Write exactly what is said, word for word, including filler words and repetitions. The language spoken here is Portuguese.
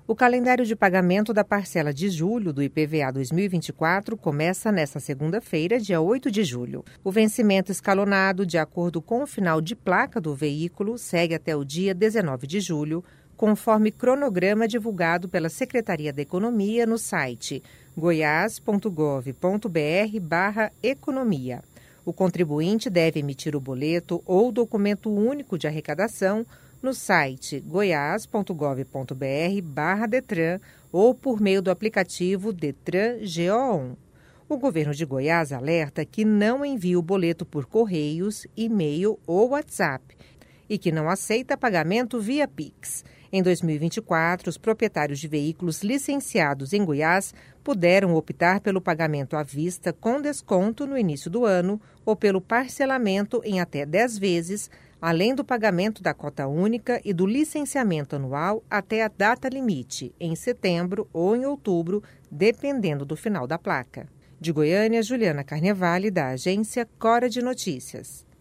O calendário de pagamento da parcela de julho do I P V A dois mil e vinte e quatro começa nesta segunda-feira, dia oito de julho. O vencimento escalonado, de acordo com o final de placa do veículo, segue até o dia dezenove de julho, conforme cronograma divulgado pela Secretaria da Economia no site goiás ponto gov ponto br barra economia. O contribuinte deve emitir o boleto ou documento único de arrecadação no site goiás ponto gov ponto br barra Detran ou por meio do aplicativo Detran G O um. O governo de Goiás alerta que não envia o boleto por correios, e-mail ou WhatsApp e que não aceita pagamento via Pix. Em dois mil e vinte e quatro, os proprietários de veículos licenciados em Goiás puderam optar pelo pagamento à vista com desconto no início do ano ou pelo parcelamento em até dez vezes, além do pagamento da cota única e do licenciamento anual até a data limite, em setembro ou em outubro, dependendo do final da placa. De Goiânia, Juliana Carnevale, da agência Cora de Notícias.